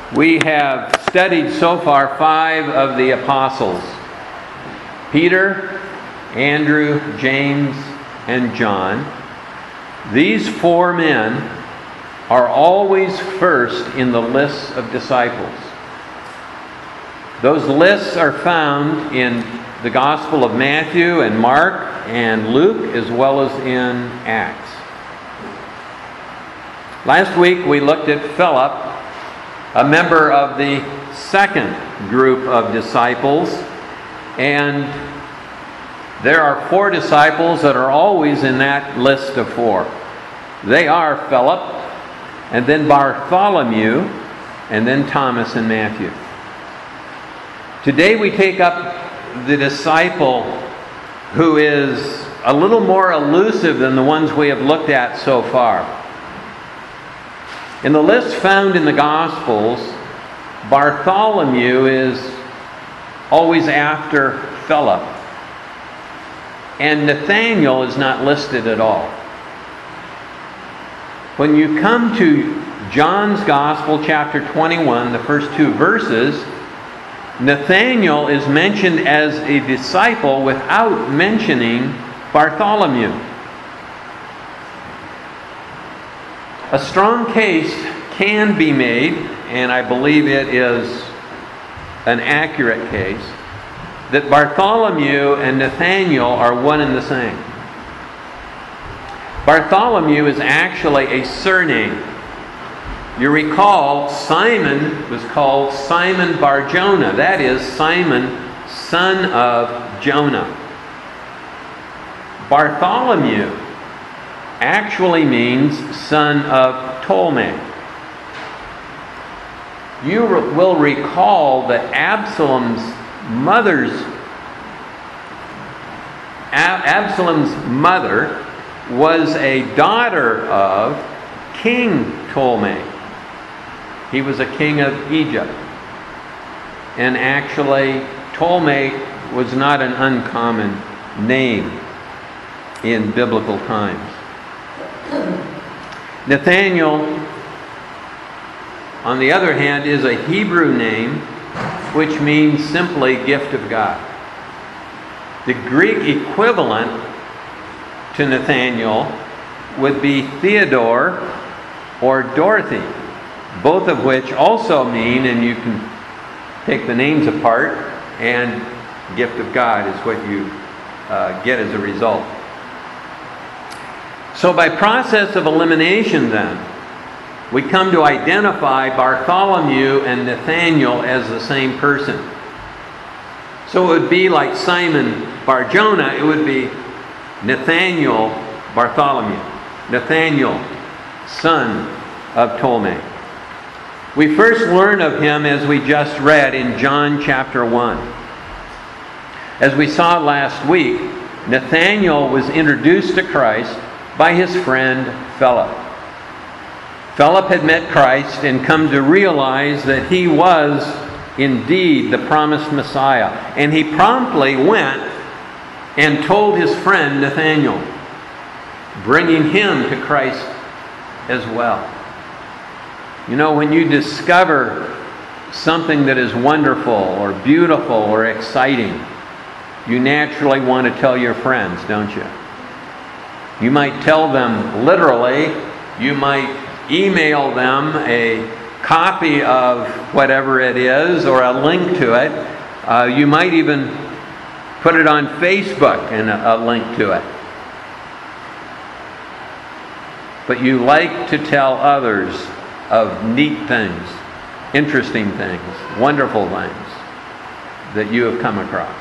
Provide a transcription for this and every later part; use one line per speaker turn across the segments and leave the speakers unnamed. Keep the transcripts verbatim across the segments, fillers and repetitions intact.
We have studied so far five of the apostles: Peter, Andrew, James, and John. These four men are always first in the lists of disciples. Those lists are found in the Gospel of Matthew and Mark and Luke, as well as in Acts. Last week we looked at Philip, a member of the second group of disciples, and there are four disciples that are always in that list of four. They are Philip, and then Bartholomew, and then Thomas and Matthew. Today we take up the disciple who is a little more elusive than the ones we have looked at so far. In the list found in the Gospels, Bartholomew is always after Philip, and Nathanael is not listed at all. When you come to John's Gospel, chapter twenty-one, the first two verses, Nathanael is mentioned as a disciple without mentioning Bartholomew. A strong case can be made, and I believe it is an accurate case, that Bartholomew and Nathanael are one and the same. Bartholomew is actually a surname. You recall Simon was called Simon Bar-Jonah. That is, Simon, son of Jonah. Bartholomew actually means son of Ptolemy. You will recall that Absalom's mother's Absalom's mother was a daughter of King Ptolemy. He was a king of Egypt. And actually, Ptolemy was not an uncommon name in biblical times. Nathanael, on the other hand, is a Hebrew name which means simply gift of God. The Greek equivalent to Nathanael would be Theodore or Dorothy, both of which also mean, and you can take the names apart, and gift of God is what you uh, get as a result. So by process of elimination then, we come to identify Bartholomew and Nathanael as the same person. So it would be like Simon Bar-Jonah, it would be Nathanael Bartholomew. Nathanael, son of Ptolemy. We first learn of him, as we just read, in John chapter one. As we saw last week, Nathanael was introduced to Christ by his friend Philip. Philip had met Christ and come to realize that he was indeed the promised Messiah. And he promptly went and told his friend Nathanael, bringing him to Christ as well. You know, when you discover something that is wonderful or beautiful or exciting, you naturally want to tell your friends, don't you? You might tell them literally. You might email them a copy of whatever it is or a link to it. Uh, you might even put it on Facebook and a, a link to it. But you like to tell others of neat things, interesting things, wonderful things that you have come across.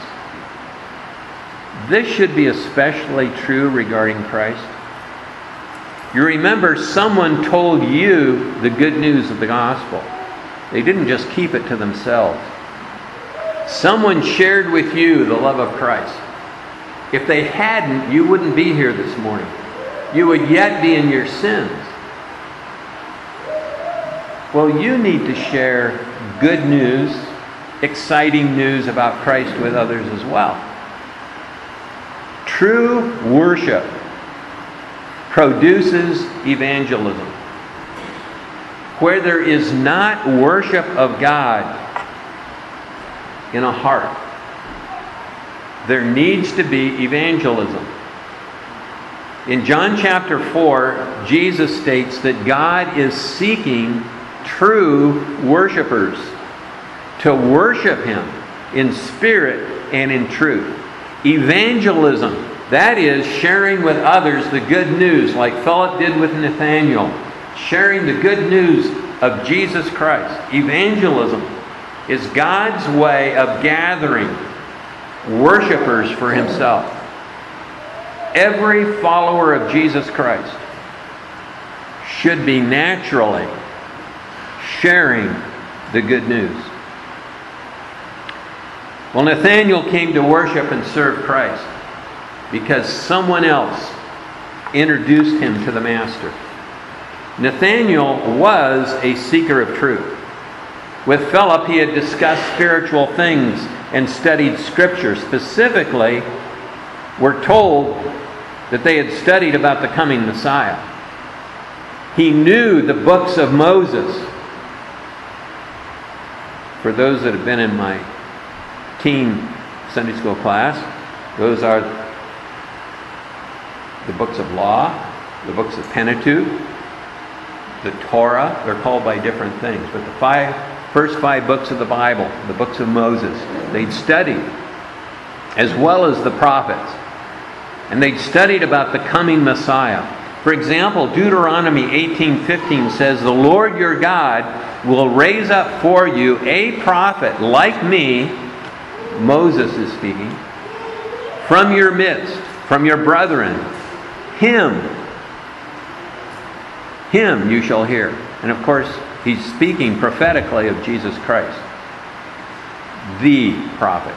This should be especially true regarding Christ. You remember someone told you the good news of the gospel. They didn't just keep it to themselves. Someone shared with you the love of Christ. If they hadn't, you wouldn't be here this morning. You would yet be in your sins. Well, you need to share good news, exciting news about Christ with others as well. True worship produces evangelism. where there is not worship of God in a heart, there needs to be evangelism. In John chapter four, Jesus states that God is seeking true worshipers to worship Him in spirit and in truth. Evangelism, that is sharing with others the good news, like Philip did with Nathanael, sharing the good news of Jesus Christ. Evangelism is God's way of gathering worshipers for Himself. Every follower of Jesus Christ should be naturally sharing the good news. Well, Nathanael came to worship and serve Christ because someone else introduced him to the Master. Nathanael was a seeker of truth. With Philip, he had discussed spiritual things and studied Scripture. Specifically, we're told that they had studied about the coming Messiah. He knew the books of Moses. For those that have been in my teen Sunday school class, those are the books of law, the books of Pentateuch, the Torah. They're called by different things, but the five first five books of the Bible, the books of Moses, they'd studied, as well as the prophets. And they'd studied about the coming Messiah. For example, Deuteronomy eighteen fifteen says, "The Lord your God will raise up for you a prophet like me," Moses is speaking, "from your midst, from your brethren. Him, him you shall hear." And of course, he's speaking prophetically of Jesus Christ, the prophet.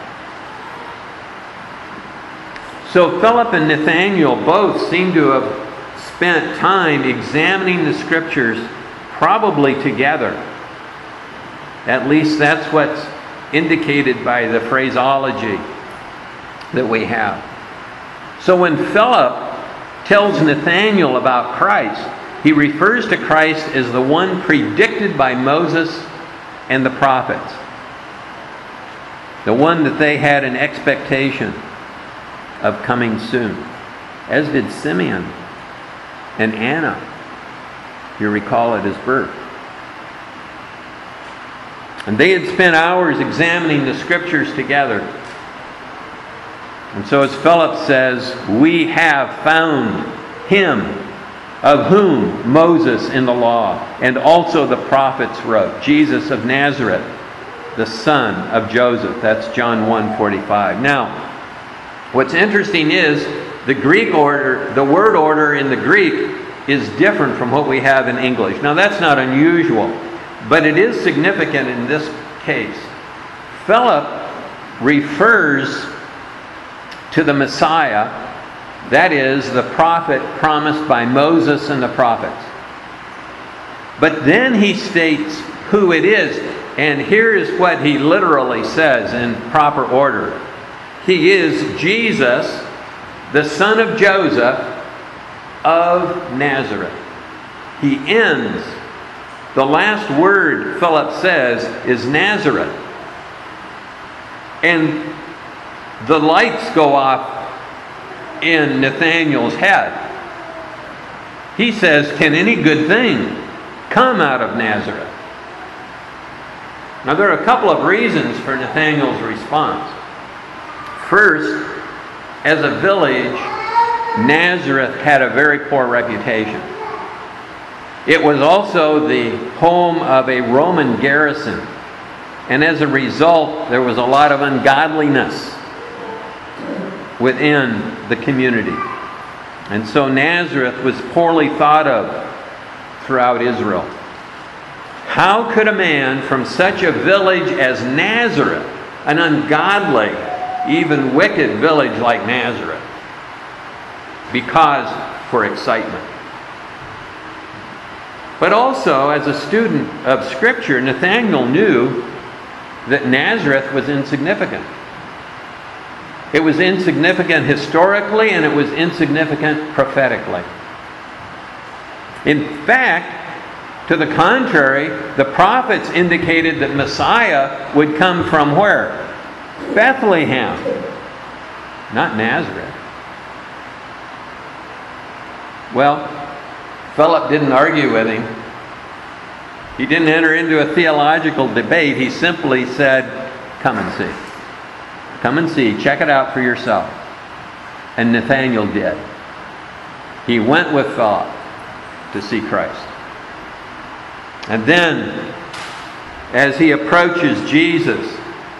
So Philip and Nathanael both seem to have spent time examining the Scriptures, probably together. At least that's what's indicated by the phraseology that we have. So when Philip tells Nathanael about Christ, he refers to Christ as the one predicted by Moses and the prophets. The one that they had an expectation of coming soon. As did Simeon and Anna, you recall, at his birth. And they had spent hours examining the Scriptures together. And so as Philip says, "We have found Him of whom Moses in the law and also the prophets wrote, Jesus of Nazareth, the son of Joseph." That's John one forty-five. Now, what's interesting is the Greek order, the word order in the Greek is different from what we have in English. Now, that's not unusual, but it is significant in this case. Philip refers to the Messiah, that is, the prophet promised by Moses and the prophets. But then he states who it is, and here is what he literally says in proper order. He is Jesus, the son of Joseph of Nazareth. He ends, the last word Philip says is Nazareth. And the lights go off in Nathanael's head. He says, "Can any good thing come out of Nazareth?" Now, there are a couple of reasons for Nathanael's response. First, as a village, Nazareth had a very poor reputation. It was also the home of a Roman garrison. And as a result, there was a lot of ungodliness within the community. And so Nazareth was poorly thought of throughout Israel. How could a man from such a village as Nazareth, an ungodly, even wicked village like Nazareth, be cause for excitement? But also, as a student of Scripture, Nathanael knew that Nazareth was insignificant. It was insignificant historically, and it was insignificant prophetically. In fact, To the contrary, the prophets indicated that Messiah would come from where? Bethlehem, not Nazareth. Well, Philip didn't argue with him. He didn't enter into a theological debate. He simply said, come and see. Come and see. Check it out for yourself. And Nathanael did. He went with Philip to see Christ. And then, as he approaches Jesus,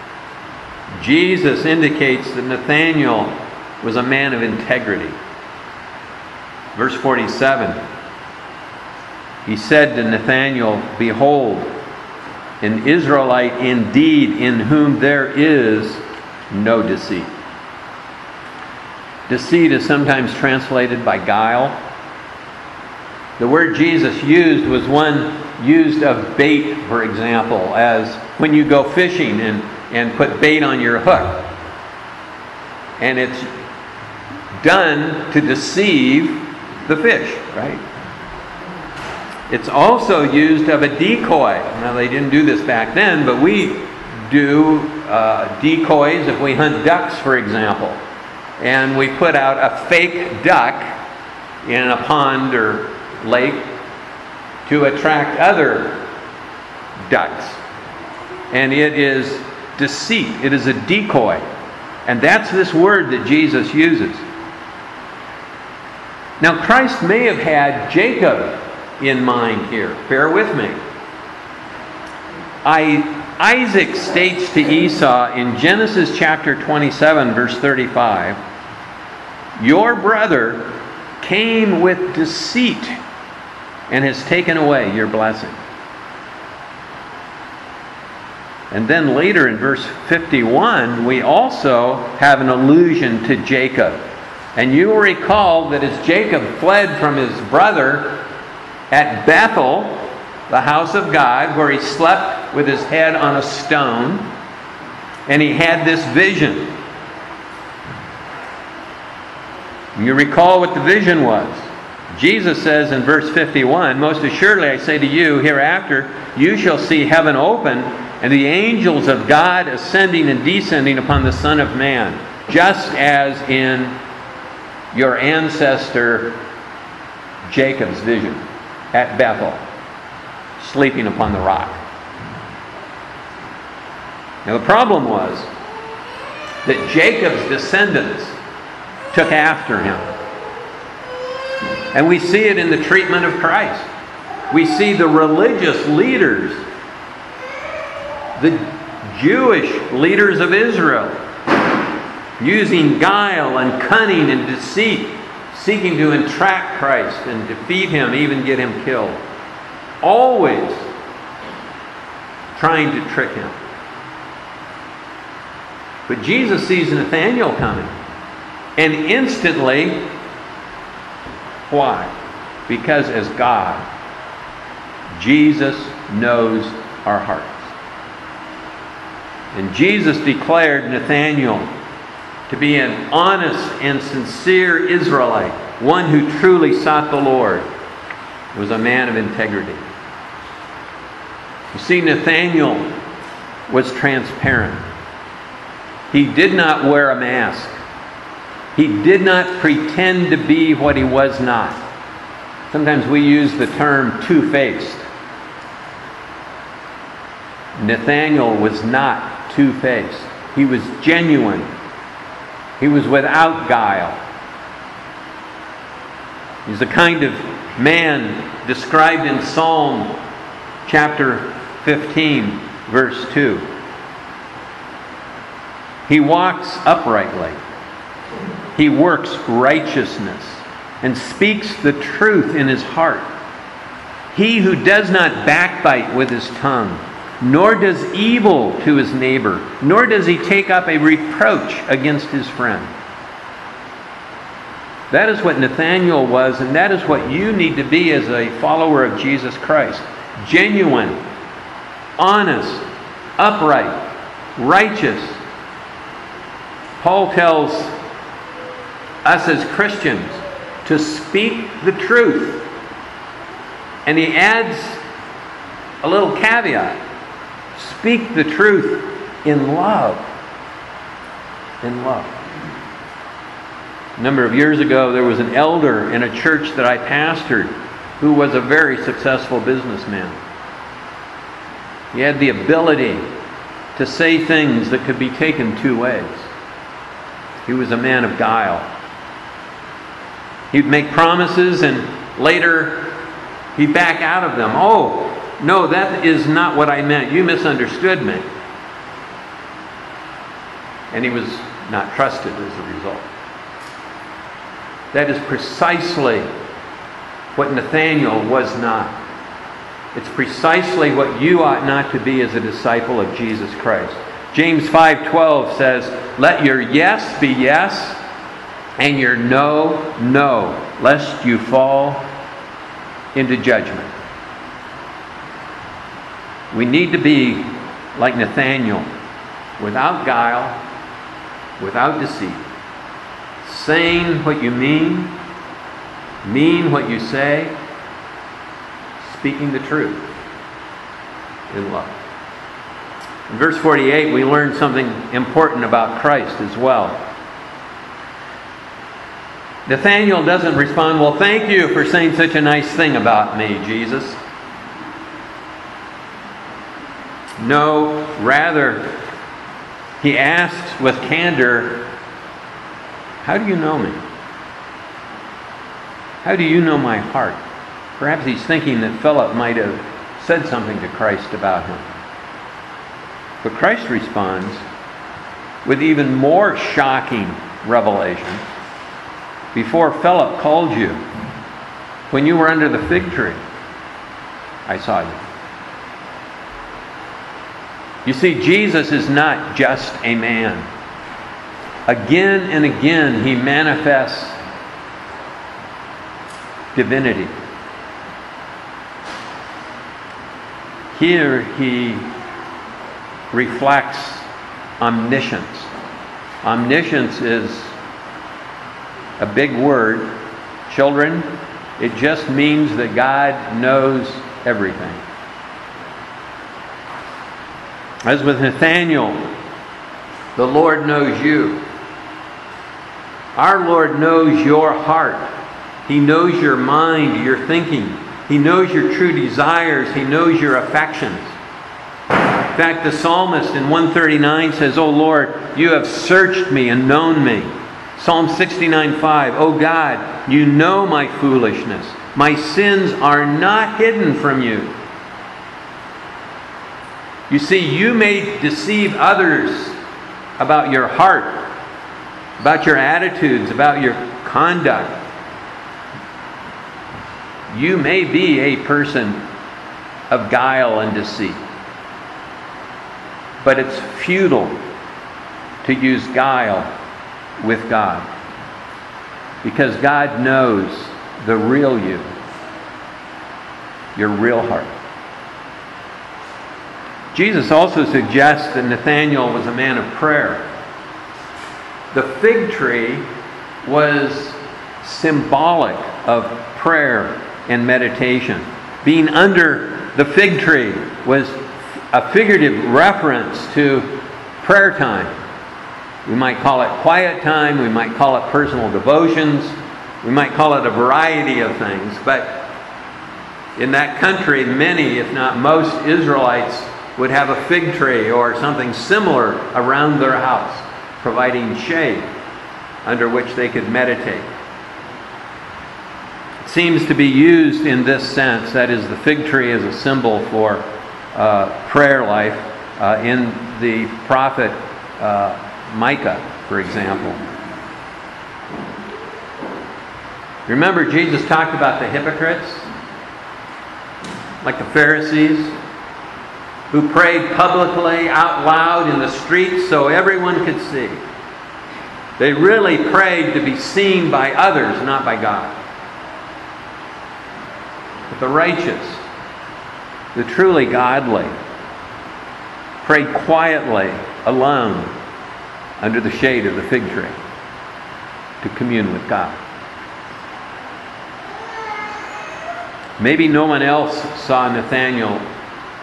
Jesus indicates that Nathanael was a man of integrity. Verse forty-seven, he said to Nathanael, behold, an Israelite indeed, in whom there is no deceit. Deceit is sometimes translated by guile. The word Jesus used was one used of bait, for example, as when you go fishing and, and put bait on your hook. And it's done to deceive the fish, right? It's also used of a decoy. Now, they didn't do this back then, but we do uh, decoys if we hunt ducks, for example. And we put out a fake duck in a pond or lake to attract other ducks. And it is deceit. It is a decoy. And that's this word that Jesus uses. Now, Christ may have had Jacob in mind here. Bear with me. I, Isaac states to Esau in Genesis chapter twenty-seven, verse thirty-five, your brother came with deceit and has taken away your blessing. And then later in verse fifty-one, we also have an allusion to Jacob. And you will recall that as Jacob fled from his brother at Bethel, the house of God, where he slept with his head on a stone, and he had this vision. You recall what the vision was. Jesus says in verse fifty-one, most assuredly I say to you, hereafter you shall see heaven open, and the angels of God ascending and descending upon the Son of Man, just as in your ancestor Jacob's vision at Bethel, sleeping upon the rock. Now the problem was that Jacob's descendants took after him. And we see it in the treatment of Christ. We see the religious leaders, the Jewish leaders of Israel, using guile and cunning and deceit, seeking to entrap Christ and defeat him, even get him killed. Always trying to trick him. But Jesus sees Nathanael coming. And instantly, why? Because as God, Jesus knows our hearts. And Jesus declared Nathanael to be an honest and sincere Israelite, one who truly sought the Lord, was a man of integrity. You see, Nathanael was transparent. He did not wear a mask. He did not pretend to be what he was not. Sometimes we use the term two-faced. Nathanael was not two-faced. He was genuine. He was without guile. He's the kind of man described in Psalm chapter fifteen, verse two. He walks uprightly. He works righteousness and speaks the truth in his heart. He who does not backbite with his tongue, nor does evil to his neighbor, nor does he take up a reproach against his friend. That is what Nathanael was, and that is what you need to be as a follower of Jesus Christ. Genuine, honest, upright, righteous. Paul tells us as Christians to speak the truth. And he adds a little caveat. Speak the truth in love. In love. A number of years ago, there was an elder in a church that I pastored who was a very successful businessman. He had the ability to say things that could be taken two ways. He was a man of guile. He'd make promises and later he'd back out of them. Oh, no, that is not what I meant. You misunderstood me. And he was not trusted as a result. That is precisely what Nathanael was not. It's precisely what you ought not to be as a disciple of Jesus Christ. James five twelve says, "Let your yes be yes, and your no, no, lest you fall into judgment." We need to be like Nathanael, without guile, without deceit, saying what you mean, mean what you say, speaking the truth in love. In verse forty-eight, we learn something important about Christ as well. Nathanael doesn't respond, "Well, thank you for saying such a nice thing about me, Jesus." No, rather, he asks with candor, "How do you know me? How do you know my heart?" Perhaps he's thinking that Philip might have said something to Christ about him. But Christ responds with even more shocking revelation. "Before Philip called you, when you were under the fig tree, I saw you." You see, Jesus is not just a man. Again and again, he manifests divinity. Here he reflects omniscience. Omniscience is a big word. Children, it just means that God knows everything. As with Nathanael, the Lord knows you. Our Lord knows your heart. He knows your mind, your thinking. He knows your true desires. He knows your affections. In fact, the psalmist in one thirty-nine says, "O Lord, you have searched me and known me." Psalm sixty-nine five, "O God, you know my foolishness. My sins are not hidden from you." You see, you may deceive others about your heart, about your attitudes, about your conduct. You may be a person of guile and deceit. But it's futile to use guile with God, because God knows the real you, your real heart. Jesus also suggests that Nathanael was a man of prayer. The fig tree was symbolic of prayer and meditation. Being under the fig tree was a figurative reference to prayer time. We might call it quiet time, we might call it personal devotions, we might call it a variety of things, but in that country, many, if not most, Israelites would have a fig tree or something similar around their house, providing shade under which they could meditate. It seems to be used in this sense, that is, the fig tree is a symbol for uh, prayer life uh, in the prophet uh, Micah, for example. Remember, Jesus talked about the hypocrites, like the Pharisees, who prayed publicly out loud in the streets so everyone could see. They really prayed to be seen by others, not by God. But the righteous, the truly godly, prayed quietly, alone, under the shade of the fig tree, to commune with God. Maybe no one else saw Nathanael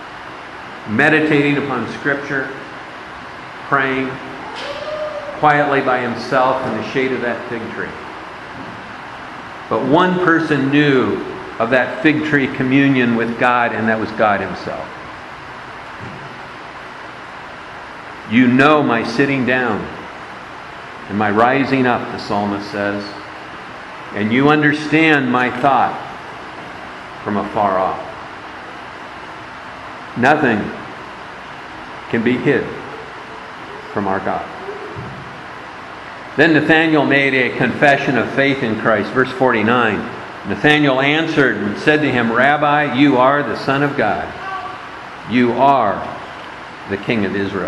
meditating upon Scripture, praying quietly by himself in the shade of that fig tree. But one person knew of that fig tree communion with God, and that was God himself. You know my sitting down and my rising up, the psalmist says, and you understand my thought from afar off. Nothing can be hid from our God. Then Nathanael made a confession of faith in Christ. Verse forty-nine. Nathanael answered and said to him, Rabbi, you are the Son of God. You are the King of Israel.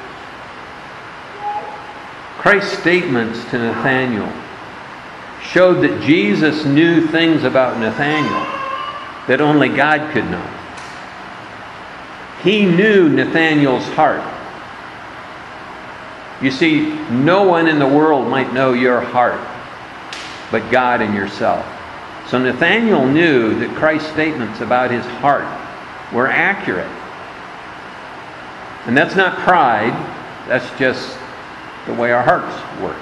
Christ's statements to Nathanael showed that Jesus knew things about Nathanael that only God could know. He knew Nathanael's heart. You see, no one in the world might know your heart but God and yourself. So Nathanael knew that Christ's statements about his heart were accurate. And that's not pride, that's just the way our hearts work.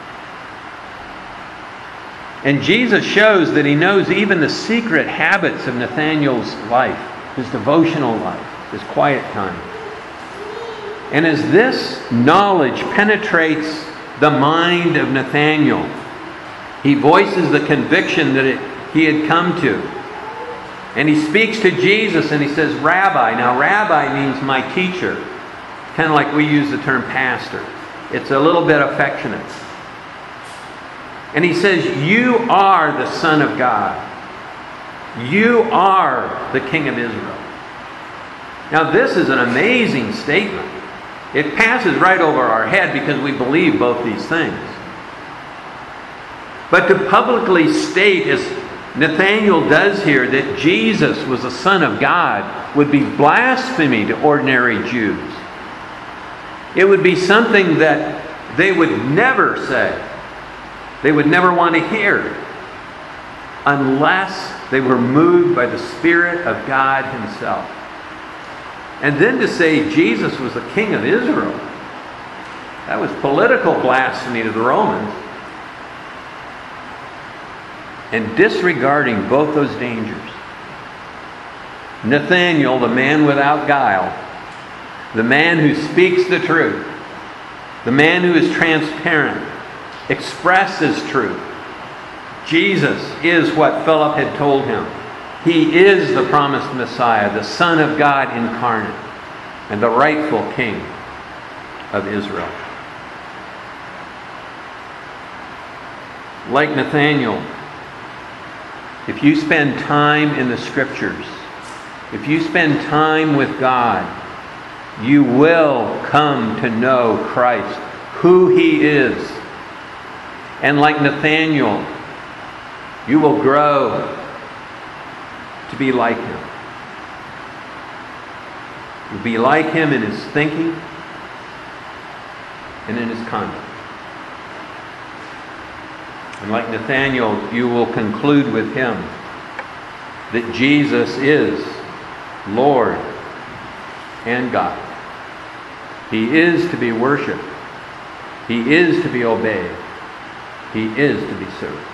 And Jesus shows that he knows even the secret habits of Nathanael's life, his devotional life, his quiet time. And as this knowledge penetrates the mind of Nathanael, he voices the conviction that it, he had come to. And he speaks to Jesus and he says, Rabbi. Now, Rabbi means my teacher. Kind of like we use the term pastor. It's a little bit affectionate. And he says, you are the Son of God. You are the King of Israel. Now, this is an amazing statement. It passes right over our head because we believe both these things. But to publicly state, as Nathanael does here, that Jesus was the Son of God would be blasphemy to ordinary Jews. It would be something that they would never say. They would never want to hear unless they were moved by the Spirit of God himself. And then to say Jesus was the King of Israel, that was political blasphemy to the Romans. And disregarding both those dangers, Nathanael, the man without guile, the man who speaks the truth, the man who is transparent, expresses truth. Jesus is what Philip had told him. He is the promised Messiah, the Son of God incarnate, and the rightful King of Israel. Like Nathanael, if you spend time in the Scriptures, if you spend time with God, you will come to know Christ, who He is. And like Nathanael, you will grow to be like Him. You'll be like Him in His thinking and in His conduct. And like Nathanael, you will conclude with him that Jesus is Lord and God. He is to be worshipped. He is to be obeyed. He is to be served.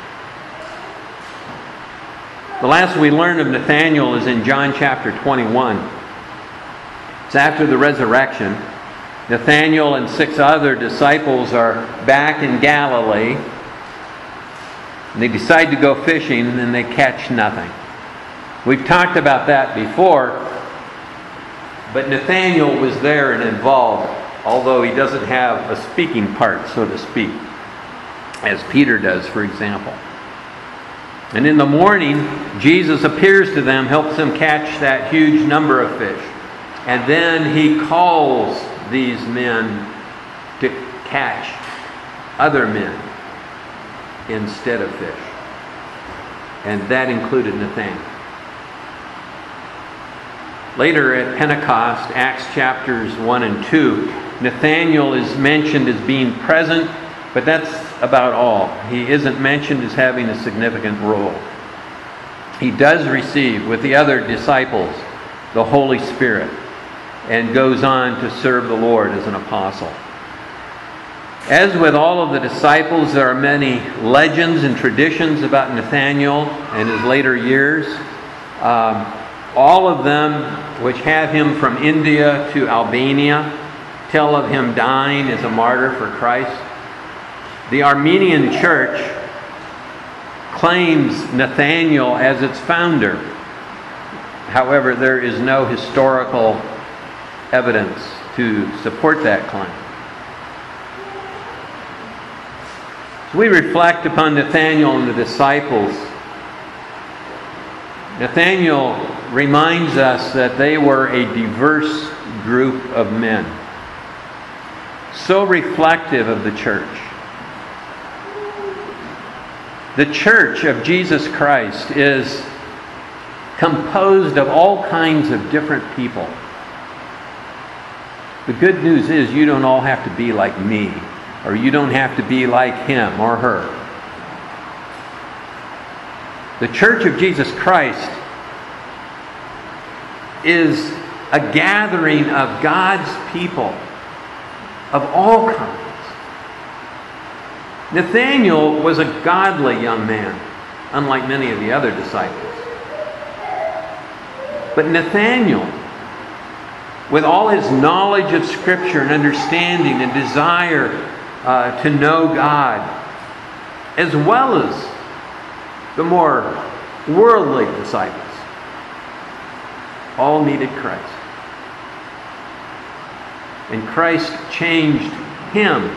The last we learn of Nathanael is in John chapter twenty-one. It's after the resurrection. Nathanael and six other disciples are back in Galilee. And they decide to go fishing and they catch nothing. We've talked about that before, but Nathanael was there and involved, although he doesn't have a speaking part, so to speak, as Peter does, for example. And in the morning, Jesus appears to them, helps them catch that huge number of fish. And then He calls these men to catch other men instead of fish. And that included Nathanael. Later at Pentecost, Acts chapters one and two, Nathanael is mentioned as being present, but that's about all. He isn't mentioned as having a significant role. He does receive, with the other disciples, the Holy Spirit. and goes on to serve the Lord as an apostle. As with all of the disciples, there are many legends and traditions about Nathanael and his later years. Um, all of them, which have him from India to Albania, tell of him dying as a martyr for Christ. The Armenian Church claims Nathanael as its founder. However, there is no historical evidence to support that claim. As we reflect upon Nathanael and the disciples, Nathanael reminds us that they were a diverse group of men, so reflective of the church. The church of Jesus Christ is composed of all kinds of different people. The good news is you don't all have to be like me, or you don't have to be like him or her. The church of Jesus Christ is a gathering of God's people of all kinds. Nathanael was a godly young man, unlike many of the other disciples. But Nathanael, with all his knowledge of Scripture and understanding and desire uh, to know God, as well as the more worldly disciples, all needed Christ. And Christ changed him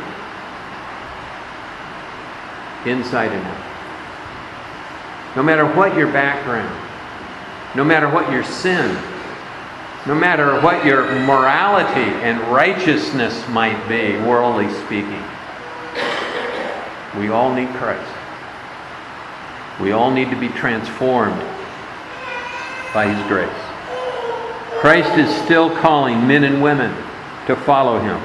inside and out. No matter what your background, no matter what your sin, no matter what your morality and righteousness might be, worldly speaking, we all need Christ. We all need to be transformed by His grace. Christ is still calling men and women to follow Him.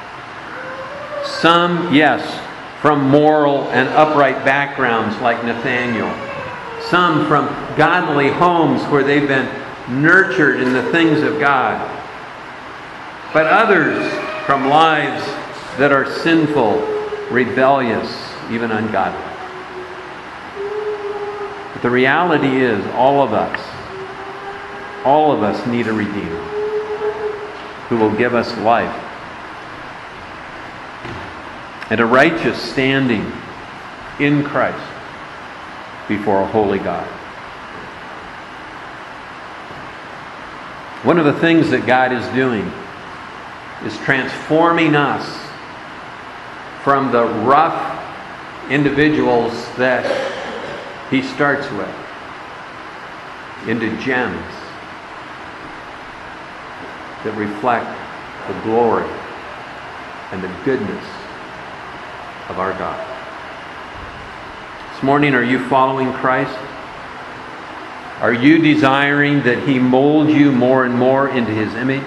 Some, yes, from moral and upright backgrounds like Nathanael. Some from godly homes where they've been nurtured in the things of God. But others from lives that are sinful, rebellious, even ungodly. But the reality is, all of us, all of us need a Redeemer who will give us life and a righteous standing in Christ before a holy God. One of the things that God is doing is transforming us from the rough individuals that He starts with into gems that reflect the glory and the goodness of our God. This morning, are you following Christ? Are you desiring that He mold you more and more into His image?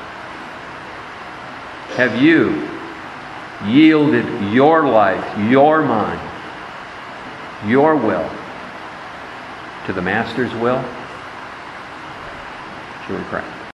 Have you yielded your life, your mind, your will to the Master's will? Shall we pray?